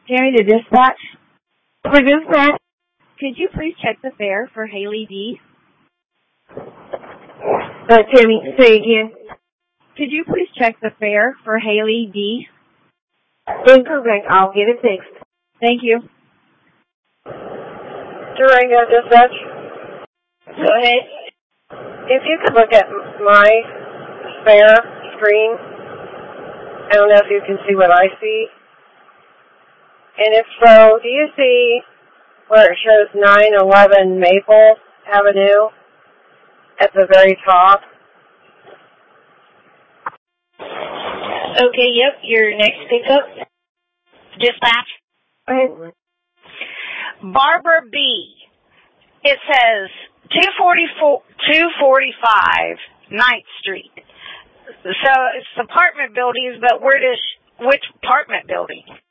Tammy to dispatch. For dispatch. Could you please check the fare for Haley D? Tammy, say again. Could you please check the fare for Haley D? Incorrect. I'll get it fixed. Thank you. Durango dispatch. Go ahead. If you could look at my fare screen, I don't know if you can see what I see. And if so, do you see where it shows 911 Maple Avenue at the very top? Okay, yep. Your next pickup. Dispatch. Go ahead. Barbara B. It says 245 9th Street. So it's apartment buildings, but which apartment building?